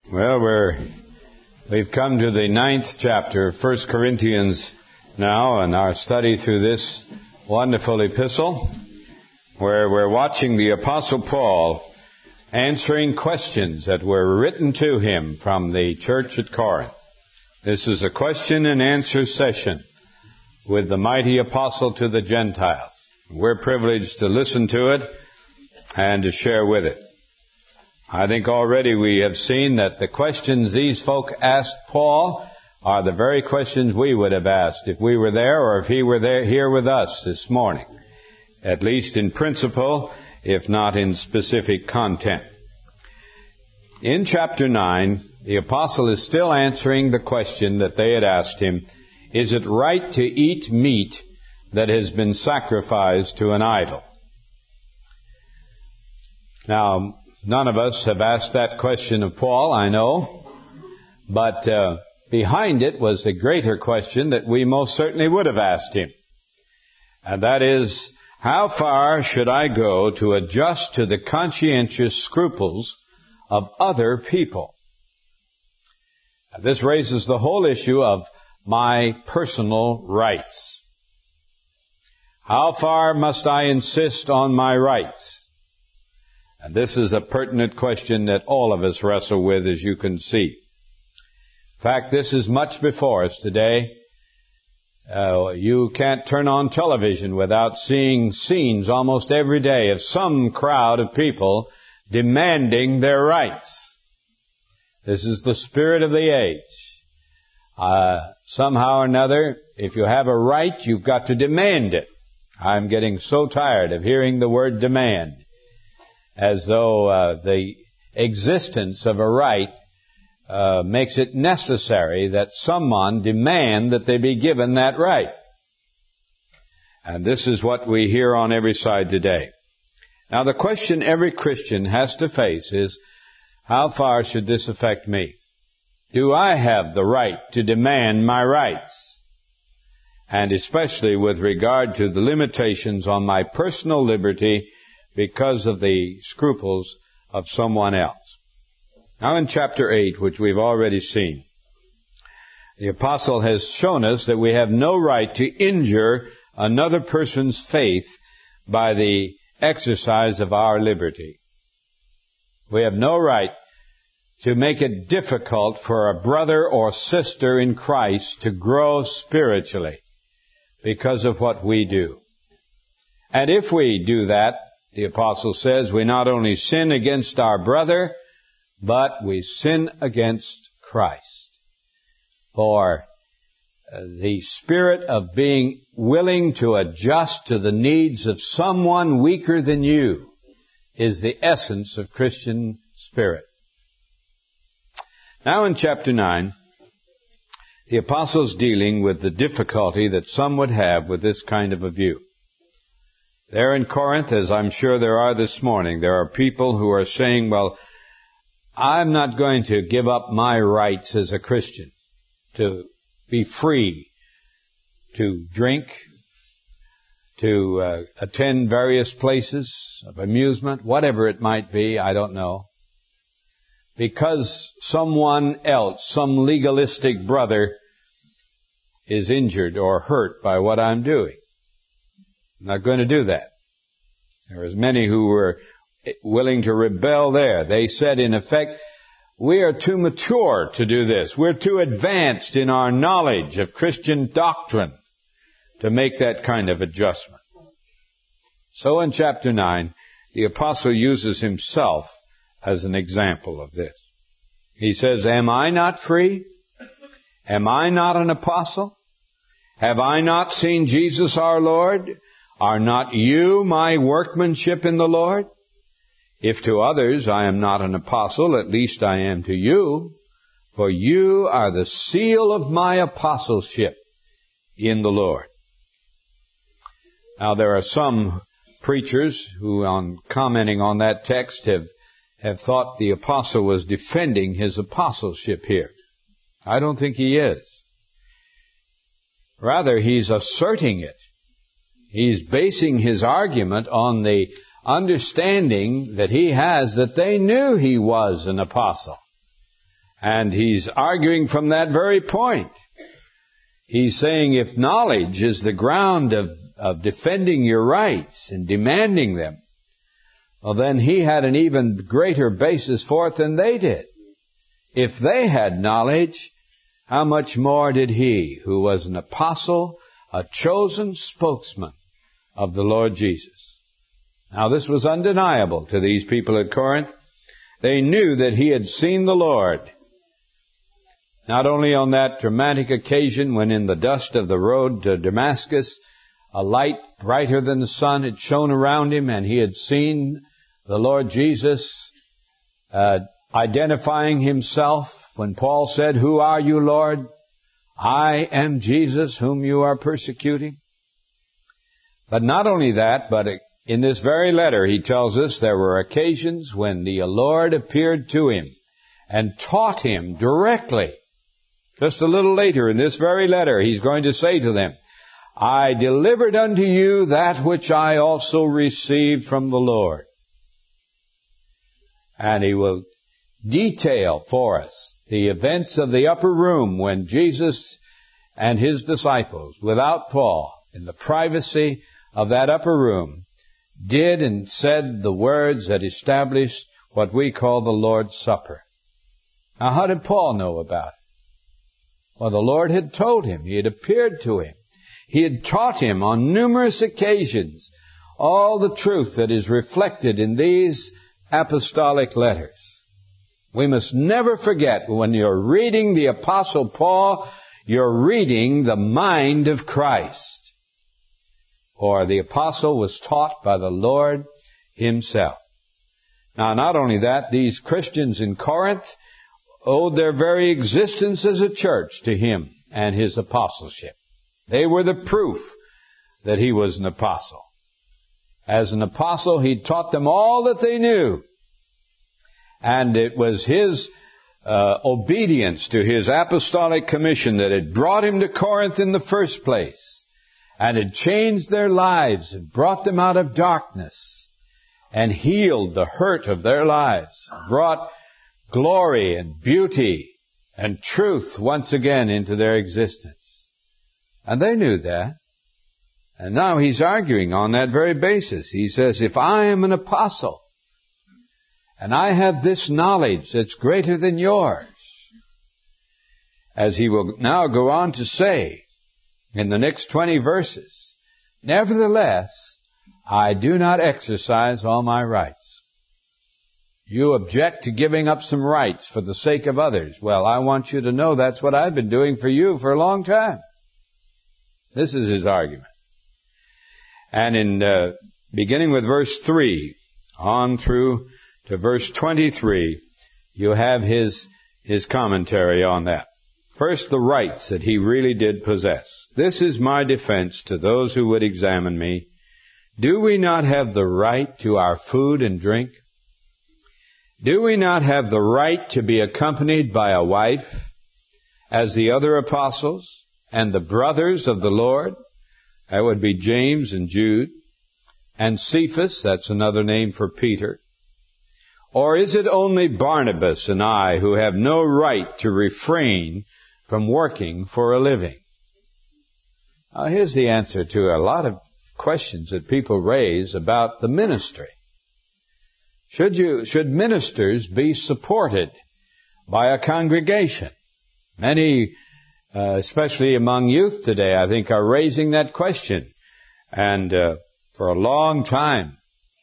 Well, we've come to the 9th chapter of 1 Corinthians now, and our study through this wonderful epistle, where we're watching the Apostle Paul answering questions that were written to him from the church at Corinth. This is a question and answer session with the mighty apostle to the Gentiles. We're privileged to listen to it and to share with it. I think already we have seen that the questions these folk asked Paul are the very questions we would have asked if we were there or if he were there here with us this morning, at least in principle, if not in specific content. In chapter 9, the apostle is still answering the question that they had asked him, is it right to eat meat that has been sacrificed to an idol? Now, none of us have asked that question of Paul, I know, but behind it was a greater question that we most certainly would have asked him. And that is, how far should I go to adjust to the conscientious scruples of other people? This raises the whole issue of my personal rights. How far must I insist on my rights? And this is a pertinent question that all of us wrestle with, as you can see. In fact, this is much before us today. You can't turn on television without seeing scenes almost every day of some crowd of people demanding their rights. This is the spirit of the age. Somehow or another, if you have a right, you've got to demand it. I'm getting so tired of hearing the word demand, as though the existence of a right makes it necessary that someone demand that they be given that right. And this is what we hear on every side today. Now, the question every Christian has to face is, how far should this affect me? Do I have the right to demand my rights? And especially with regard to the limitations on my personal liberty because of the scruples of someone else. Now in chapter 8, which we've already seen, the apostle has shown us that we have no right to injure another person's faith by the exercise of our liberty. We have no right to make it difficult for a brother or sister in Christ to grow spiritually because of what we do. And if we do that, the apostle says, we not only sin against our brother, but we sin against Christ. For the spirit of being willing to adjust to the needs of someone weaker than you is the essence of Christian spirit. Now in chapter 9, the apostle's dealing with the difficulty that some would have with this kind of a view. There in Corinth, as I'm sure there are this morning, there are people who are saying, well, I'm not going to give up my rights as a Christian to be free to drink, to attend various places of amusement, whatever it might be, I don't know. Because someone else, some legalistic brother, is injured or hurt by what I'm doing. I'm not going to do that. There was many who were willing to rebel there. They said, in effect, we are too mature to do this. We're too advanced in our knowledge of Christian doctrine to make that kind of adjustment. So in chapter 9, the apostle uses himself as an example of this. He says, am I not free? Am I not an apostle? Have I not seen Jesus our Lord? Are not you my workmanship in the Lord? If to others I am not an apostle, at least I am to you, for you are the seal of my apostleship in the Lord. Now there are some preachers who, on commenting on that text, have thought the apostle was defending his apostleship here. I don't think he is. Rather, he's asserting it. He's basing his argument on the understanding that he has that they knew he was an apostle. And he's arguing from that very point. He's saying if knowledge is the ground of defending your rights and demanding them, well, then he had an even greater basis for it than they did. If they had knowledge, how much more did he, who was an apostle, a chosen spokesman of the Lord Jesus? Now, this was undeniable to these people at Corinth. They knew that he had seen the Lord, not only on that dramatic occasion when in the dust of the road to Damascus, a light brighter than the sun had shone around him, and he had seen the Lord Jesus identifying himself when Paul said, "Who are you, Lord?" "I am Jesus whom you are persecuting." But not only that, but in this very letter he tells us there were occasions when the Lord appeared to him and taught him directly. Just a little later in this very letter, he's going to say to them, "I delivered unto you that which I also received from the Lord." And he will detail for us the events of the upper room when Jesus and his disciples, without Paul, in the privacy of that upper room, did and said the words that established what we call the Lord's Supper. Now, how did Paul know about it? Well, the Lord had told him. He had appeared to him. He had taught him on numerous occasions all the truth that is reflected in these apostolic letters. We must never forget, when you're reading the Apostle Paul, you're reading the mind of Christ. For the apostle was taught by the Lord himself. Now, not only that, these Christians in Corinth owed their very existence as a church to him and his apostleship. They were the proof that he was an apostle. As an apostle, he taught them all that they knew. And it was his obedience to his apostolic commission that had brought him to Corinth in the first place, and had changed their lives and brought them out of darkness and healed the hurt of their lives, brought glory and beauty and truth once again into their existence. And they knew that. And now he's arguing on that very basis. He says, if I am an apostle, and I have this knowledge that's greater than yours, as he will now go on to say in the next 20 verses, nevertheless, I do not exercise all my rights. You object to giving up some rights for the sake of others. Well, I want you to know that's what I've been doing for you for a long time. This is his argument. And in beginning with verse 3 on through to verse 23, you have his commentary on that. First, the rights that he really did possess. This is my defense to those who would examine me. Do we not have the right to our food and drink? Do we not have the right to be accompanied by a wife, as the other apostles and the brothers of the Lord? That would be James and Jude. And Cephas, that's another name for Peter. Or is it only Barnabas and I who have no right to refrain from working for a living? Now, here's the answer to a lot of questions that people raise about the ministry. Should ministers be supported by a congregation? Many, especially among youth today, I think, are raising that question. And for a long time,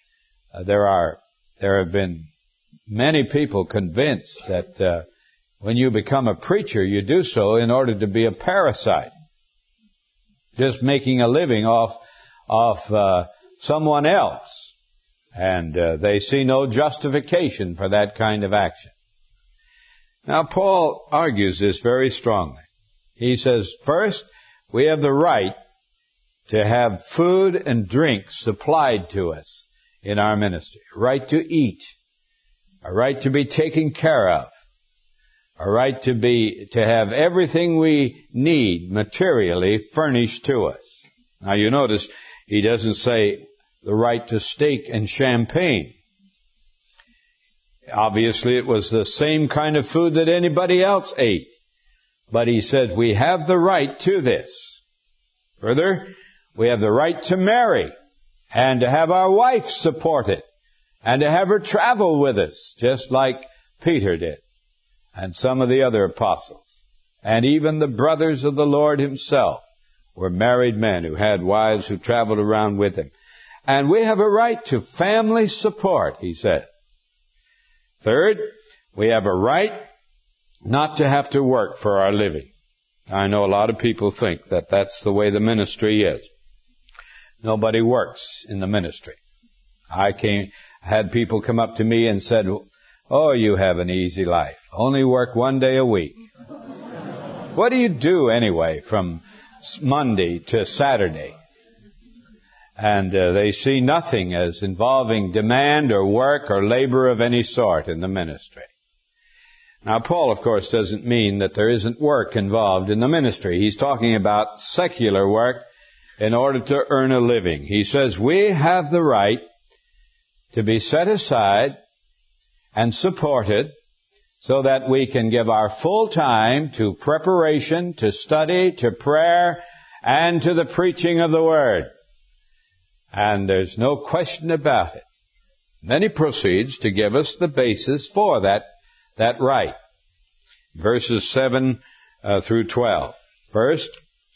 there have been many people convinced that when you become a preacher, you do so in order to be a parasite, just making a living off someone else. And they see no justification for that kind of action. Now, Paul argues this very strongly. He says, first, we have the right to have food and drink supplied to us in our ministry. A right to eat. A right to be taken care of. A right to have everything we need materially furnished to us. Now, you notice he doesn't say the right to steak and champagne. Obviously, it was the same kind of food that anybody else ate. But he said, we have the right to this. Further, we have the right to marry and to have our wife support it and to have her travel with us, just like Peter did and some of the other apostles. And even the brothers of the Lord himself were married men who had wives who traveled around with him. And we have a right to family support, he said. Third, we have a right not to have to work for our living. I know a lot of people think that that's the way the ministry is. Nobody works in the ministry. I had people come up to me and said, "Oh, you have an easy life. Only work one day a week." What do you do anyway from Monday to Saturday? And they see nothing as involving demand or work or labor of any sort in the ministry. Now, Paul, of course, doesn't mean that there isn't work involved in the ministry. He's talking about secular work in order to earn a living. He says we have the right to be set aside and supported so that we can give our full time to preparation, to study, to prayer, and to the preaching of the Word. And there's no question about it. Then he proceeds to give us the basis for that right. Verses 7 through 12. First,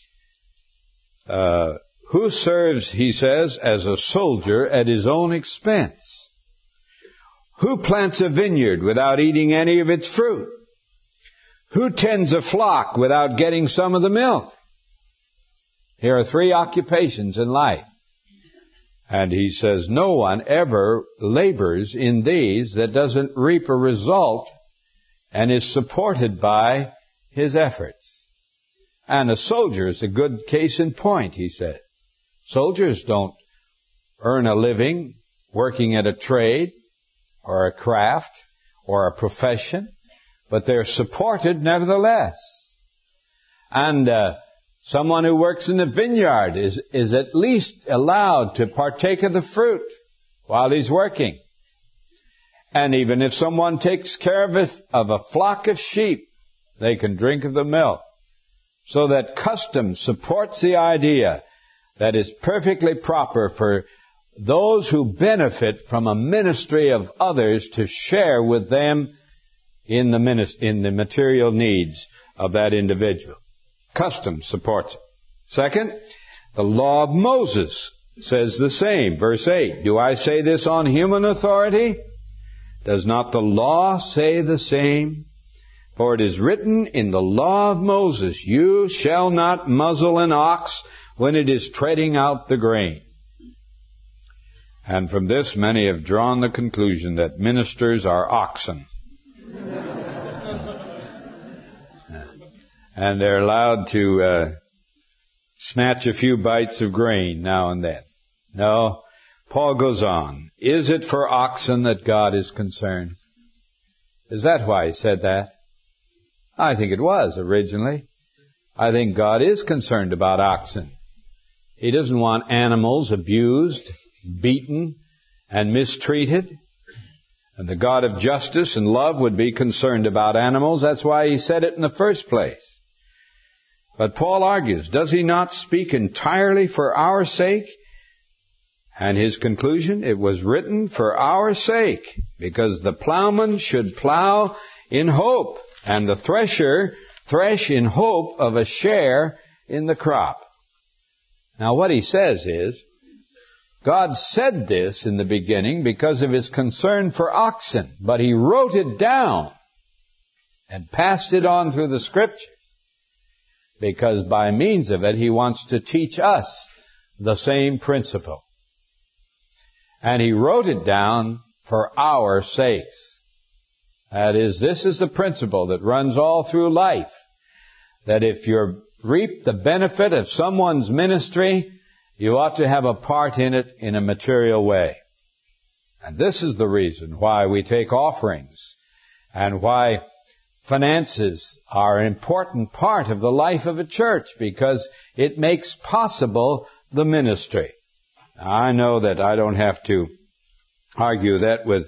who serves, he says, as a soldier at his own expense? Who plants a vineyard without eating any of its fruit? Who tends a flock without getting some of the milk? Here are 3 occupations in life. And he says, no one ever labors in these that doesn't reap a result and is supported by his efforts. And a soldier is a good case in point, he said. Soldiers don't earn a living working at a trade or a craft or a profession, but they're supported nevertheless. And someone who works in the vineyard is at least allowed to partake of the fruit while he's working. And even if someone takes care of a flock of sheep, they can drink of the milk. So that custom supports the idea that it's perfectly proper for those who benefit from a ministry of others to share with them in the material needs of that individual. Custom supports it. Second, the law of Moses says the same. Verse 8, do I say this on human authority? Does not the law say the same? For it is written in the law of Moses, you shall not muzzle an ox when it is treading out the grain. And from this, many have drawn the conclusion that ministers are oxen. And they're allowed to snatch a few bites of grain now and then. No, Paul goes on. Is it for oxen that God is concerned? Is that why he said that? I think it was originally. I think God is concerned about oxen. He doesn't want animals abused, beaten, and mistreated. And the God of justice and love would be concerned about animals. That's why he said it in the first place. But Paul argues, does he not speak entirely for our sake? And his conclusion, it was written for our sake, because the plowman should plow in hope, and the thresher thresh in hope of a share in the crop. Now what he says is, God said this in the beginning because of his concern for oxen, but he wrote it down and passed it on through the Scripture, because by means of it he wants to teach us the same principle. And he wrote it down for our sakes. That is, this is the principle that runs all through life. That if you reap the benefit of someone's ministry, you ought to have a part in it in a material way. And this is the reason why we take offerings and why finances are an important part of the life of a church, because it makes possible the ministry. Now, I know that I don't have to argue that with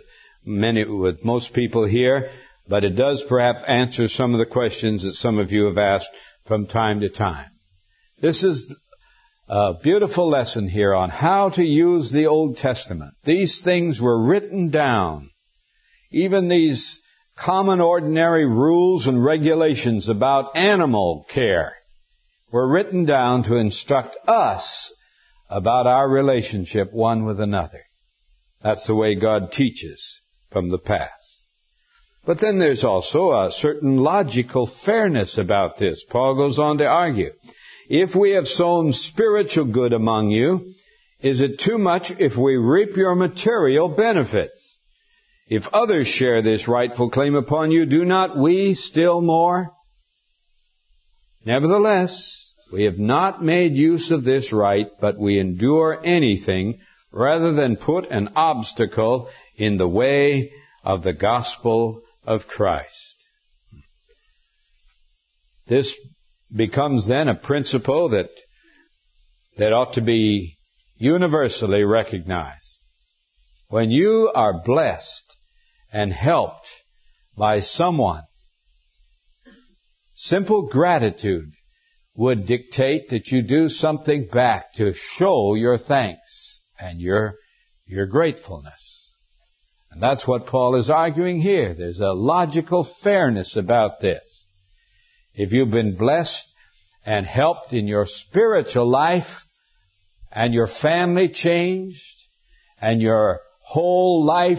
with most people here, but it does perhaps answer some of the questions that some of you have asked from time to time. This is a beautiful lesson here on how to use the Old Testament. These things were written down. Even these common ordinary rules and regulations about animal care were written down to instruct us about our relationship one with another. That's the way God teaches from the past. But then there's also a certain logical fairness about this. Paul goes on to argue, if we have sown spiritual good among you, is it too much if we reap your material benefits? If others share this rightful claim upon you, do not we still more? Nevertheless, we have not made use of this right, but we endure anything rather than put an obstacle in the way of the gospel of Christ. This becomes then a principle that ought to be universally recognized. When you are blessed and helped by someone, simple gratitude would dictate that you do something back to show your thanks and your gratefulness. And that's what Paul is arguing here. There's a logical fairness about this. If you've been blessed and helped in your spiritual life, and your family changed, and your whole life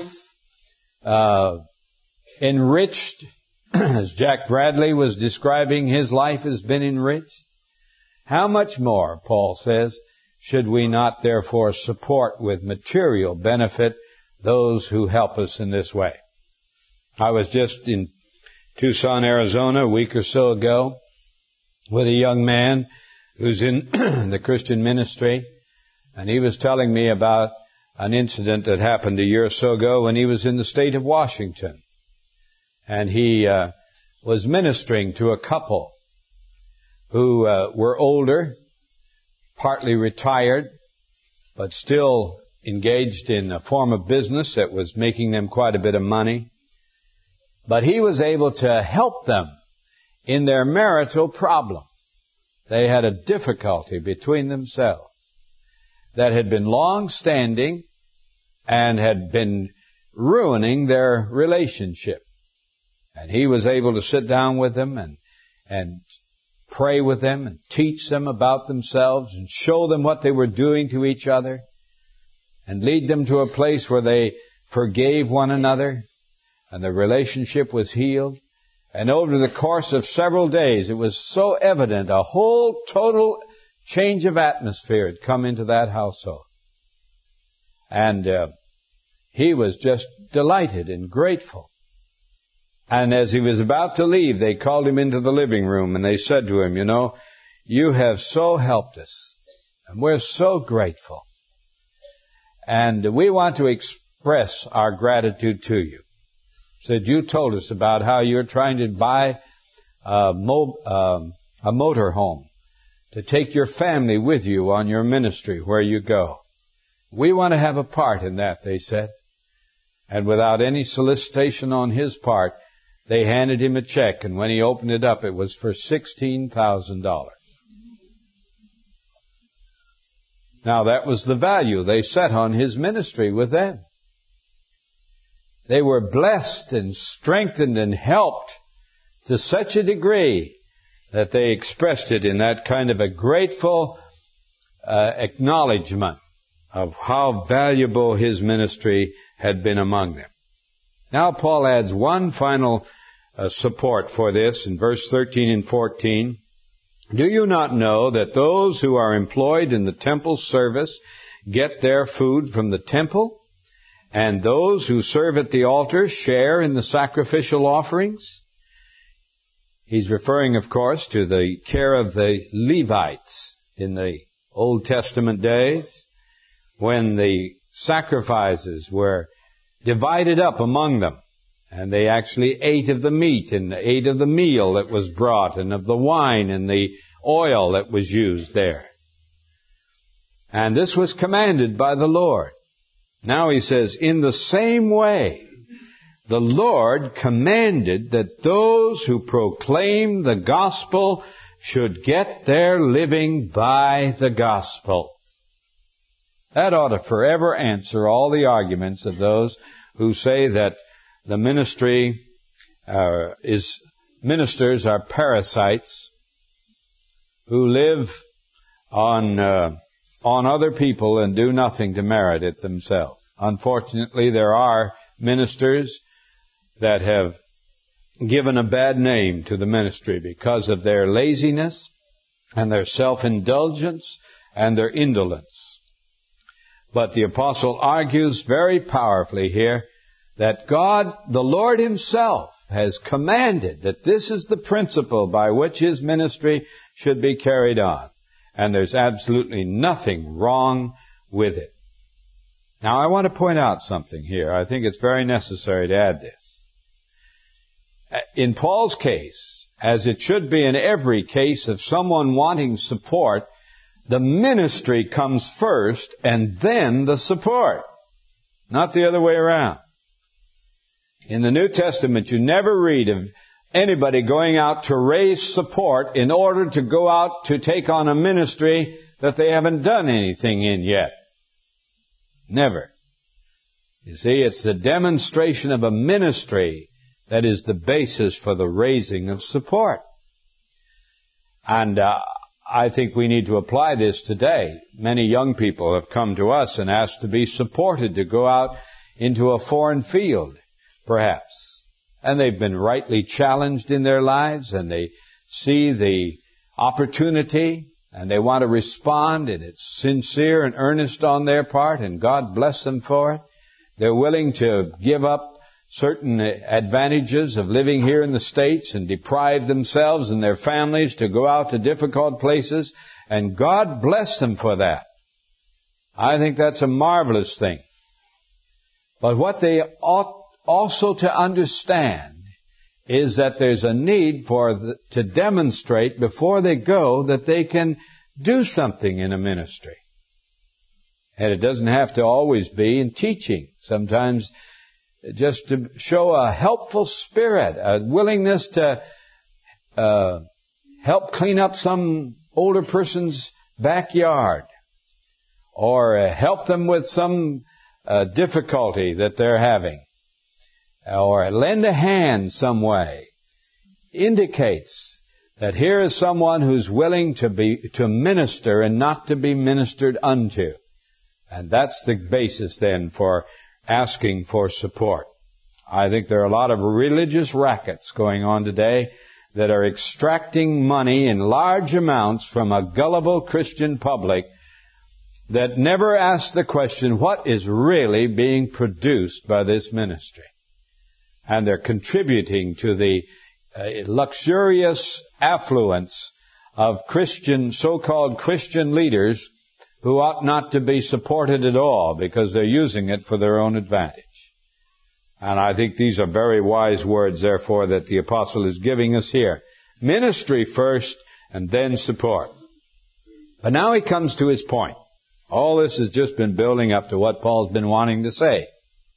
enriched, as Jack Bradley was describing, his life has been enriched, how much more, Paul says, should we not therefore support with material benefit those who help us in this way? I was just in Tucson, Arizona, a week or so ago with a young man who's in the Christian ministry, and he was telling me about an incident that happened a year or so ago when he was in the state of Washington. And he was ministering to a couple who were older, partly retired, but still engaged in a form of business that was making them quite a bit of money. But he was able to help them in their marital problem. They had a difficulty between themselves that had been long-standing and had been ruining their relationship. And he was able to sit down with them and pray with them and teach them about themselves and show them what they were doing to each other and lead them to a place where they forgave one another and the relationship was healed. And over the course of several days, it was so evident a whole total change of atmosphere had come into that household. And he was just delighted and grateful. And as he was about to leave, they called him into the living room and they said to him, you have so helped us and we're so grateful. And we want to express our gratitude to you. Said, you told us about how you're trying to buy a motor home to take your family with you on your ministry where you go. We want to have a part in that, they said. And without any solicitation on his part, they handed him a check, and when he opened it up, it was for $16,000. Now, that was the value they set on his ministry with them. They were blessed and strengthened and helped to such a degree that they expressed it in that kind of a grateful acknowledgement of how valuable his ministry had been among them. Now Paul adds one final support for this in verse 13 and 14. Do you not know that those who are employed in the temple service get their food from the temple, and those who serve at the altar share in the sacrificial offerings? He's referring, of course, to the care of the Levites in the Old Testament days, when the sacrifices were divided up among them, and they actually ate of the meat and ate of the meal that was brought and of the wine and the oil that was used there. And this was commanded by the Lord. Now he says, in the same way, the Lord commanded that those who proclaim the gospel should get their living by the gospel. That ought to forever answer all the arguments of those who say that the ministers are parasites who live on other people and do nothing to merit it themselves. Unfortunately, there are ministers that have given a bad name to the ministry because of their laziness and their self-indulgence and their indolence. But the apostle argues very powerfully here that God, the Lord Himself, has commanded that this is the principle by which His ministry should be carried on. And there's absolutely nothing wrong with it. Now, I want to point out something here. I think it's very necessary to add this. In Paul's case, as it should be in every case of someone wanting support, the ministry comes first and then the support, not the other way around. In the New Testament, you never read of anybody going out to raise support in order to go out to take on a ministry that they haven't done anything in yet. Never. You see, it's the demonstration of a ministry that is the basis for the raising of support. And I think we need to apply this today. Many young people have come to us and asked to be supported to go out into a foreign field, perhaps. And they've been rightly challenged in their lives, and they see the opportunity, and they want to respond, and it's sincere and earnest on their part, and God bless them for it. They're willing to give up certain advantages of living here in the States and deprive themselves and their families to go out to difficult places, and God bless them for that. I think that's a marvelous thing. But what they ought also to understand is that there's a need to demonstrate before they go that they can do something in a ministry. And it doesn't have to always be in teaching. Sometimes just to show a helpful spirit, a willingness to help clean up some older person's backyard, or help them with some difficulty that they're having, or lend a hand some way, indicates that here is someone who's willing to minister and not to be ministered unto. And that's the basis then for asking for support. I think there are a lot of religious rackets going on today that are extracting money in large amounts from a gullible Christian public that never ask the question, what is really being produced by this ministry? And they're contributing to the luxurious affluence of so-called Christian leaders who ought not to be supported at all because they're using it for their own advantage. And I think these are very wise words, therefore, that the apostle is giving us here. Ministry first and then support. But now he comes to his point. All this has just been building up to what Paul's been wanting to say.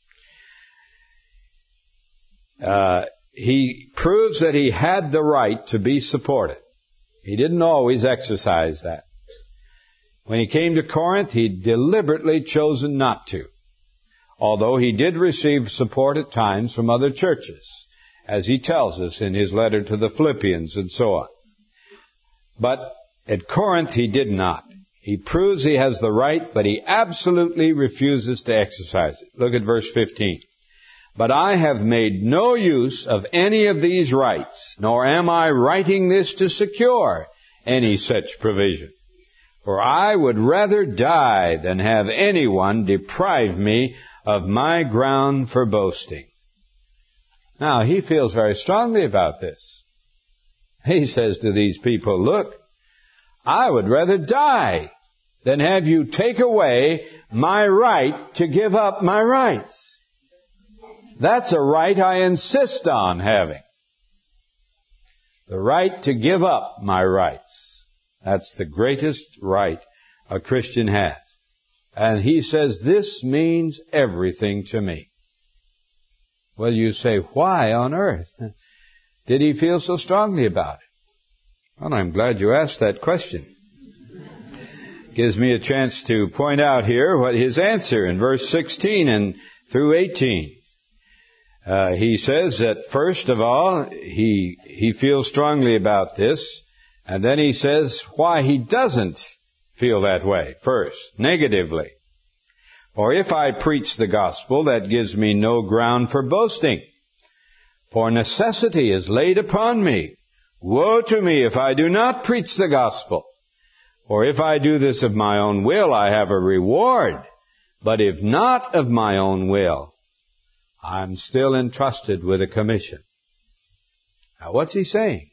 He proves that he had the right to be supported. He didn't always exercise that. When he came to Corinth, he'd deliberately chosen not to, although he did receive support at times from other churches, as he tells us in his letter to the Philippians and so on. But at Corinth, he did not. He proves he has the right, but he absolutely refuses to exercise it. Look at verse 15. But I have made no use of any of these rights, nor am I writing this to secure any such provision. For I would rather die than have anyone deprive me of my ground for boasting. Now, he feels very strongly about this. He says to these people, look, I would rather die than have you take away my right to give up my rights. That's a right I insist on having. The right to give up my rights. That's the greatest right a Christian has. And he says, this means everything to me. Well, you say, why on earth did he feel so strongly about it? Well, I'm glad you asked that question. Gives me a chance to point out here what his answer in verse 16 and through 18. He says that first of all, he feels strongly about this, and then he says why he doesn't feel that way first, negatively. For if I preach the gospel, that gives me no ground for boasting. For necessity is laid upon me. Woe to me if I do not preach the gospel. For if I do this of my own will, I have a reward. But if not of my own will, I'm still entrusted with a commission. Now, what's he saying?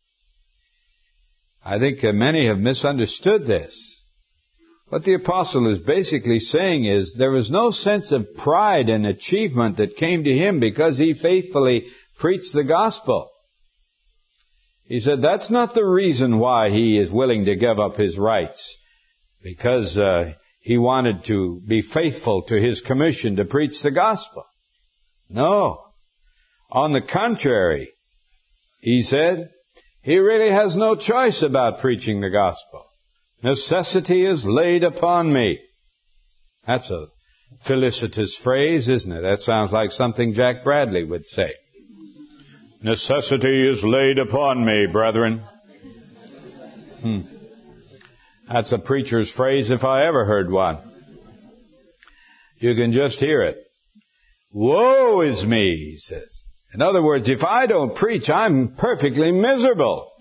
I think many have misunderstood this. What the apostle is basically saying is there was no sense of pride and achievement that came to him because he faithfully preached the gospel. He said that's not the reason why he is willing to give up his rights, because he wanted to be faithful to his commission to preach the gospel. No. On the contrary, he said, he really has no choice about preaching the gospel. Necessity is laid upon me. That's a felicitous phrase, isn't it? That sounds like something Jack Bradley would say. Necessity is laid upon me, brethren. That's a preacher's phrase if I ever heard one. You can just hear it. Woe is me, he says. In other words, if I don't preach, I'm perfectly miserable.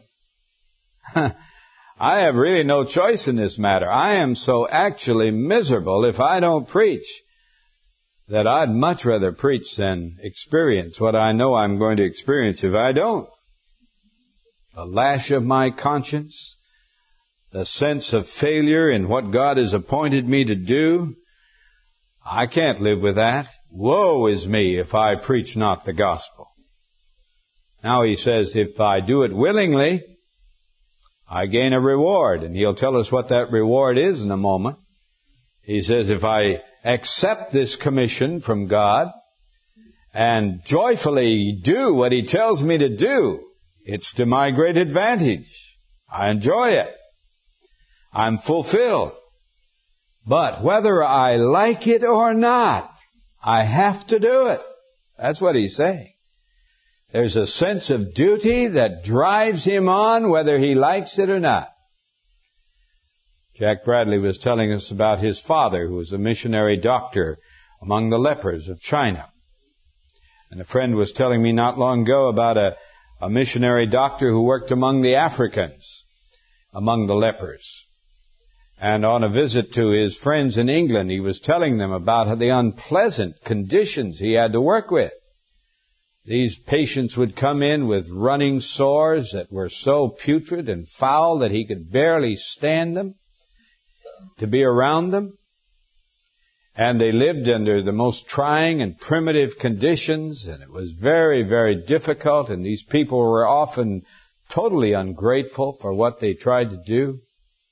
I have really no choice in this matter. I am so actually miserable if I don't preach that I'd much rather preach than experience what I know I'm going to experience if I don't. The lash of my conscience, the sense of failure in what God has appointed me to do, I can't live with that. Woe is me if I preach not the gospel. Now he says, if I do it willingly, I gain a reward. And he'll tell us what that reward is in a moment. He says, if I accept this commission from God and joyfully do what he tells me to do, it's to my great advantage. I enjoy it. I'm fulfilled. But whether I like it or not, I have to do it. That's what he's saying. There's a sense of duty that drives him on whether he likes it or not. Jack Bradley was telling us about his father, who was a missionary doctor among the lepers of China. And a friend was telling me not long ago about a missionary doctor who worked among the Africans, among the lepers. And on a visit to his friends in England, he was telling them about the unpleasant conditions he had to work with. These patients would come in with running sores that were so putrid and foul that he could barely stand them, to be around them. And they lived under the most trying and primitive conditions, and it was very, very difficult, and these people were often totally ungrateful for what they tried to do.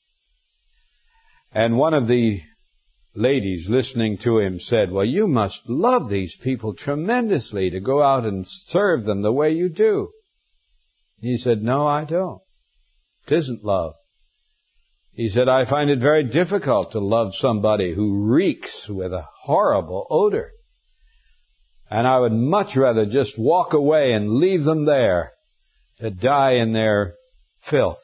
And one of the ladies listening to him said, well, you must love these people tremendously to go out and serve them the way you do. He said, no, I don't. It isn't love. He said, I find it very difficult to love somebody who reeks with a horrible odor. And I would much rather just walk away and leave them there to die in their filth.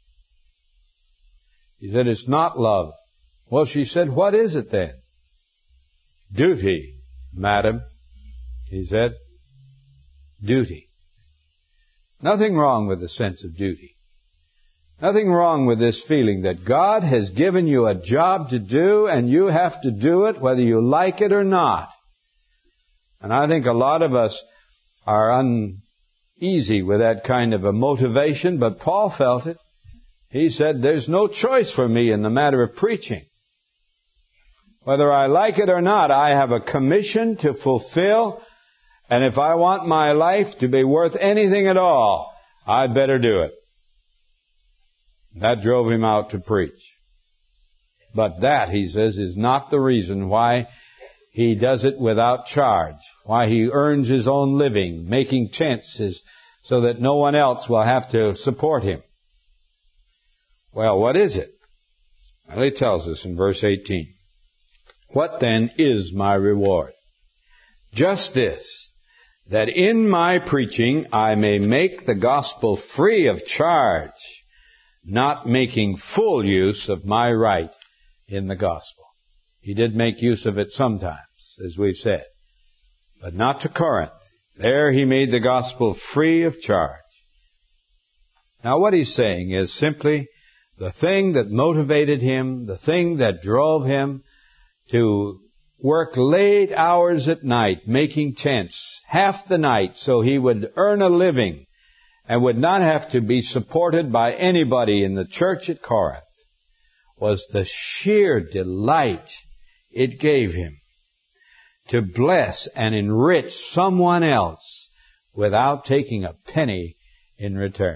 He said, it's not love. Well, she said, what is it then? Duty, madam, he said. Duty. Nothing wrong with the sense of duty. Nothing wrong with this feeling that God has given you a job to do and you have to do it whether you like it or not. And I think a lot of us are uneasy with that kind of a motivation, but Paul felt it. He said, there's no choice for me in the matter of preaching. Whether I like it or not, I have a commission to fulfill, and if I want my life to be worth anything at all, I'd better do it. That drove him out to preach. But that, he says, is not the reason why he does it without charge. Why, he earns his own living, making tents so that no one else will have to support him. Well, what is it? Well, he tells us in verse 18. What then is my reward? Just this, that in my preaching I may make the gospel free of charge, not making full use of my right in the gospel. He did make use of it sometimes, as we've said, but not to Corinth. There he made the gospel free of charge. Now what he's saying is simply the thing that motivated him, the thing that drove him to work late hours at night making tents, half the night, so he would earn a living and would not have to be supported by anybody in the church at Corinth, was the sheer delight it gave him to bless and enrich someone else without taking a penny in return.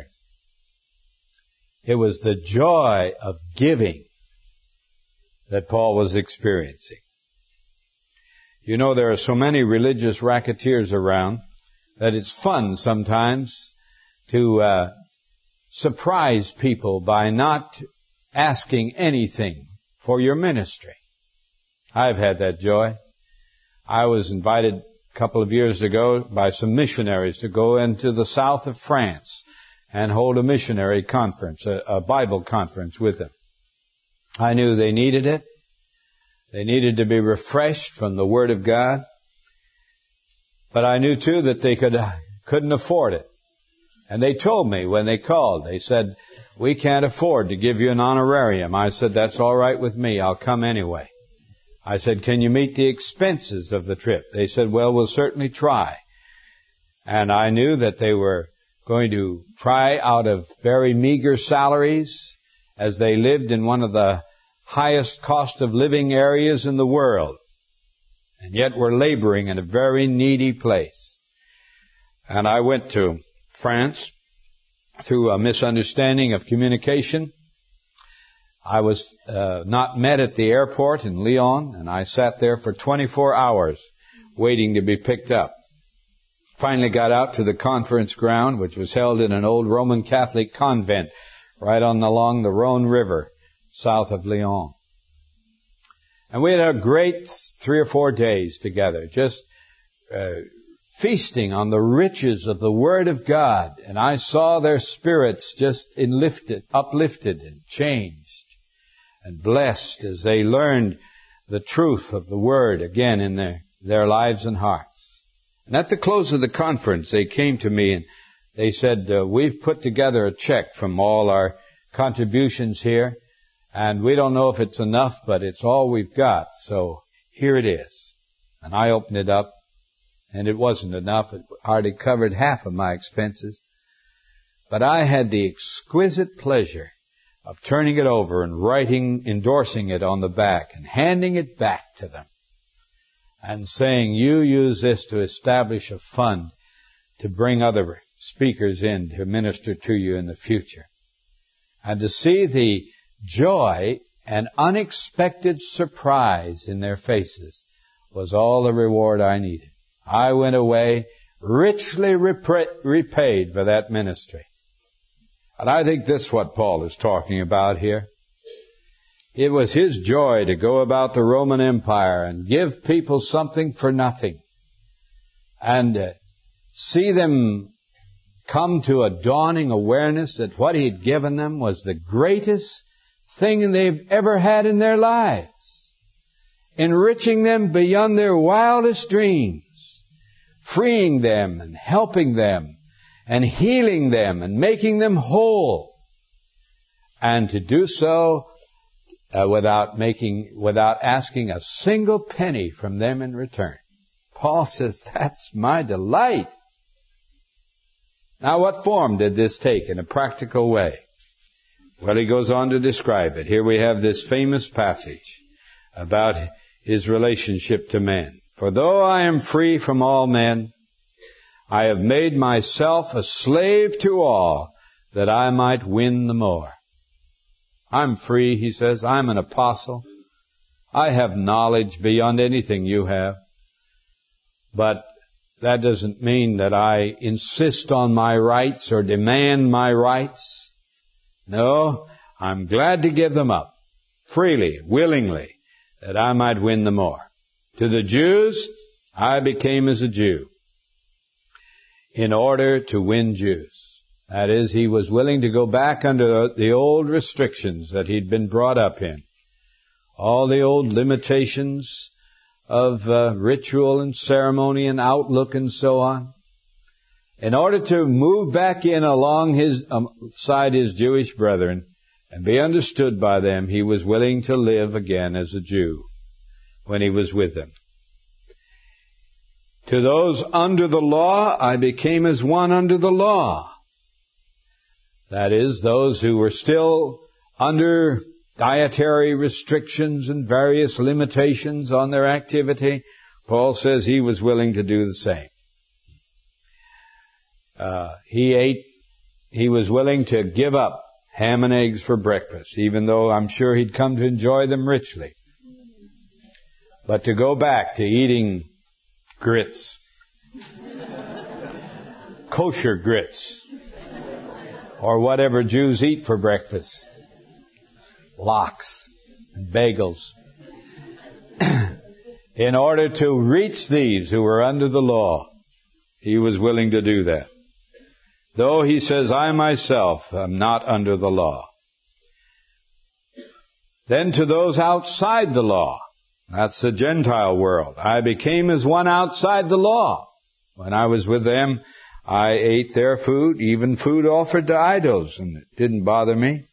It was the joy of giving that Paul was experiencing. You know, there are so many religious racketeers around that it's fun sometimes to surprise people by not asking anything for your ministry. I've had that joy. I was invited a couple of years ago by some missionaries to go into the south of France and hold a missionary conference, a Bible conference with them. I knew they needed it. They needed to be refreshed from the Word of God. But I knew too that they couldn't afford it. And they told me when they called, they said, we can't afford to give you an honorarium. I said, that's all right with me. I'll come anyway. I said, can you meet the expenses of the trip? They said, well, we'll certainly try. And I knew that they were going to try out of very meager salaries as they lived in one of the highest cost of living areas in the world. And yet were laboring in a very needy place. And I went to France through a misunderstanding of communication. I was not met at the airport in Lyon, and I sat there for 24 hours waiting to be picked up. Finally got out to the conference ground, which was held in an old Roman Catholic convent right along the Rhone River, south of Lyon. And we had a great 3 or 4 days together, just feasting on the riches of the Word of God. And I saw their spirits just uplifted and changed and blessed as they learned the truth of the Word again in their lives and hearts. And at the close of the conference, they came to me and they said, we've put together a check from all our contributions here, and we don't know if it's enough, but it's all we've got, so here it is. And I opened it up, and it wasn't enough. It hardly covered half of my expenses. But I had the exquisite pleasure of turning it over and endorsing it on the back and handing it back to them and saying, you use this to establish a fund to bring other speakers in to minister to you in the future. And to see the joy and unexpected surprise in their faces was all the reward I needed. I went away richly repaid for that ministry. And I think this is what Paul is talking about here. It was his joy to go about the Roman Empire and give people something for nothing. And see them come to a dawning awareness that what he'd given them was the greatest thing they've ever had in their lives. Enriching them beyond their wildest dreams. Freeing them and helping them and healing them and making them whole. And to do so without asking a single penny from them in return. Paul says, that's my delight. Now, what form did this take in a practical way? Well, he goes on to describe it. Here we have this famous passage about his relationship to men. For though I am free from all men, I have made myself a slave to all, that I might win the more. I'm free, he says. I'm an apostle. I have knowledge beyond anything you have. But that doesn't mean that I insist on my rights or demand my rights. No, I'm glad to give them up, freely, willingly, that I might win the more. To the Jews, I became as a Jew in order to win Jews. That is, he was willing to go back under the old restrictions that he'd been brought up in. All the old limitations of ritual and ceremony and outlook and so on. In order to move back in alongside his Jewish brethren and be understood by them, he was willing to live again as a Jew when he was with them. To those under the law, I became as one under the law. That is, those who were still under dietary restrictions and various limitations on their activity. Paul says he was willing to do the same. He was willing to give up ham and eggs for breakfast, even though I'm sure he'd come to enjoy them richly. But to go back to eating grits, kosher grits, or whatever Jews eat for breakfast, lox and bagels, in order to reach these who were under the law, he was willing to do that. Though he says, I myself am not under the law. Then to those outside the law, that's the Gentile world, I became as one outside the law. When I was with them, I ate their food, even food offered to idols, and it didn't bother me.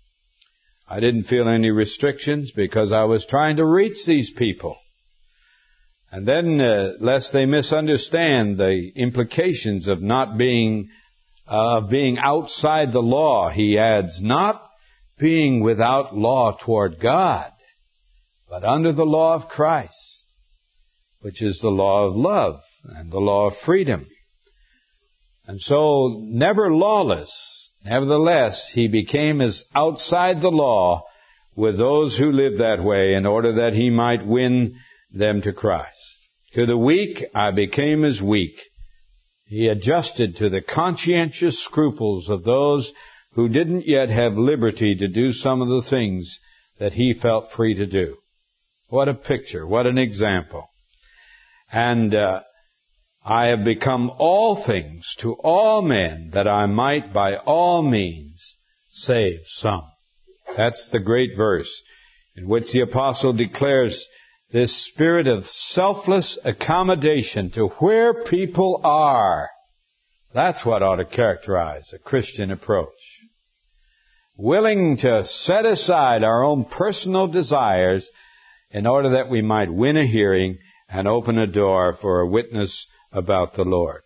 I didn't feel any restrictions because I was trying to reach these people. And then, lest they misunderstand the implications of not being outside the law, he adds, not being without law toward God, but under the law of Christ, which is the law of love and the law of freedom. And so, never lawless, nevertheless, he became as outside the law with those who lived that way in order that he might win them to Christ. To the weak, I became as weak. He adjusted to the conscientious scruples of those who didn't yet have liberty to do some of the things that he felt free to do. What a picture, what an example. And I have become all things to all men, that I might by all means save some. That's the great verse in which the apostle declares this spirit of selfless accommodation to where people are. That's what ought to characterize a Christian approach. Willing to set aside our own personal desires in order that we might win a hearing and open a door for a witness about the Lord.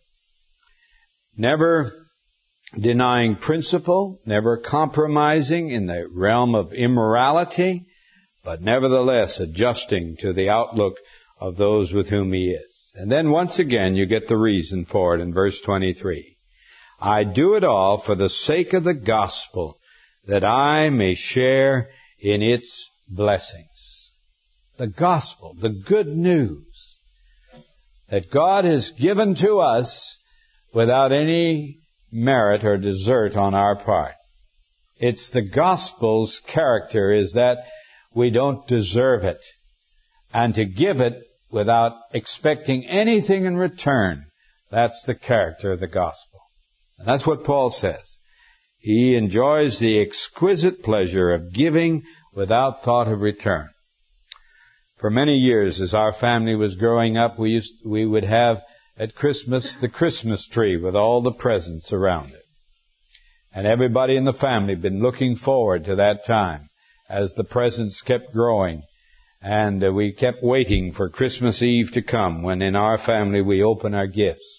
Never denying principle, never compromising in the realm of immorality, but nevertheless adjusting to the outlook of those with whom he is. And then once again you get the reason for it in verse 23. I do it all for the sake of the gospel, that I may share in its blessings. The gospel, the good news that God has given to us without any merit or desert on our part. It's the gospel's character is that we don't deserve it, and to give it without expecting anything in return. That's the character of the gospel. And that's what Paul says. He enjoys the exquisite pleasure of giving without thought of return. For many years, as our family was growing up, we would have at Christmas the Christmas tree with all the presents around it. And everybody in the family had been looking forward to that time as the presents kept growing. And we kept waiting for Christmas Eve to come, when in our family we open our gifts.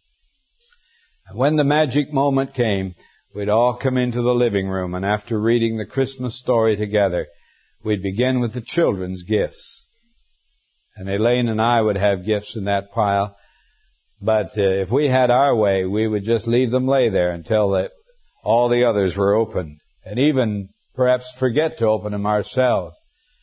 And when the magic moment came, we'd all come into the living room, and after reading the Christmas story together, we'd begin with the children's gifts. And Elaine and I would have gifts in that pile. But if we had our way, we would just leave them lay there until all the others were opened. And even perhaps forget to open them ourselves.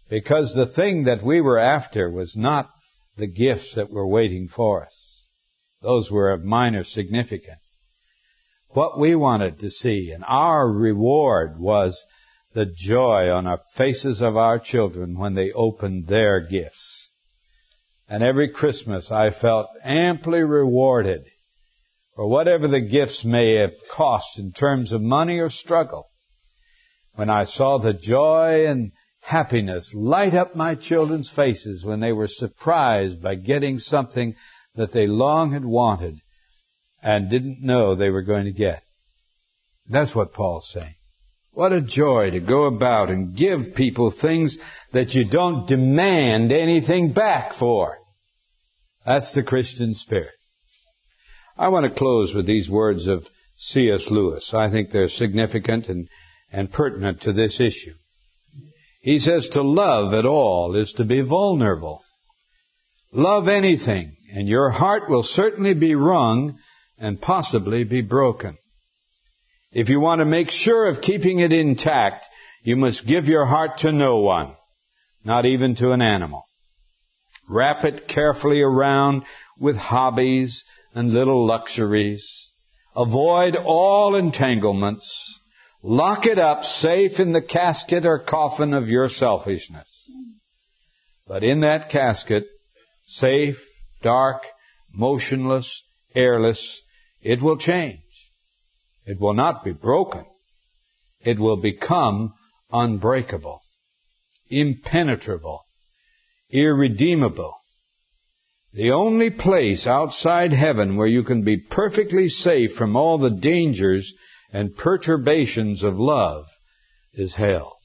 Because the thing that we were after was not the gifts that were waiting for us. Those were of minor significance. What we wanted to see, and our reward, was the joy on our faces of our children when they opened their gifts. And every Christmas I felt amply rewarded for whatever the gifts may have cost in terms of money or struggle, when I saw the joy and happiness light up my children's faces when they were surprised by getting something that they long had wanted and didn't know they were going to get. That's what Paul's saying. What a joy to go about and give people things that you don't demand anything back for. That's the Christian spirit. I want to close with these words of C.S. Lewis. I think they're significant and pertinent to this issue. He says, to love at all is to be vulnerable. Love anything, and your heart will certainly be wrung and possibly be broken. If you want to make sure of keeping it intact, you must give your heart to no one, not even to an animal. Wrap it carefully around with hobbies and little luxuries. Avoid all entanglements. Lock it up safe in the casket or coffin of your selfishness. But in that casket, safe, dark, motionless, airless, it will change. It will not be broken. It will become unbreakable, impenetrable, irredeemable. The only place outside heaven where you can be perfectly safe from all the dangers and perturbations of love is hell.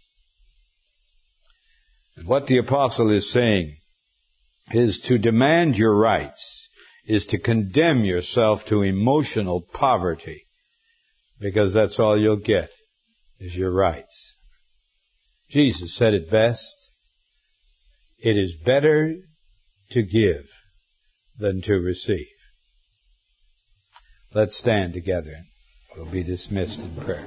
And what the apostle is saying is to demand your rights, is to condemn yourself to emotional poverty, because that's all you'll get is your rights. Jesus said it best, it is better to give than to receive. Let's stand together and we'll be dismissed in prayer.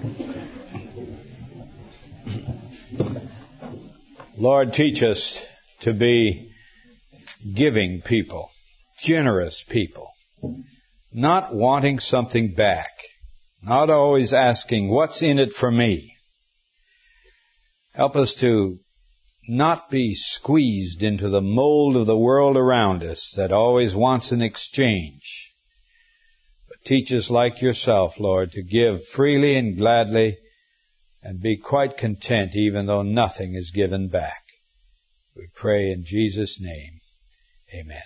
Lord, teach us to be giving people, generous people, not wanting something back, not always asking, what's in it for me? Help us to not be squeezed into the mold of the world around us that always wants an exchange. But teach us like yourself, Lord, to give freely and gladly and be quite content even though nothing is given back. We pray in Jesus' name. Amen.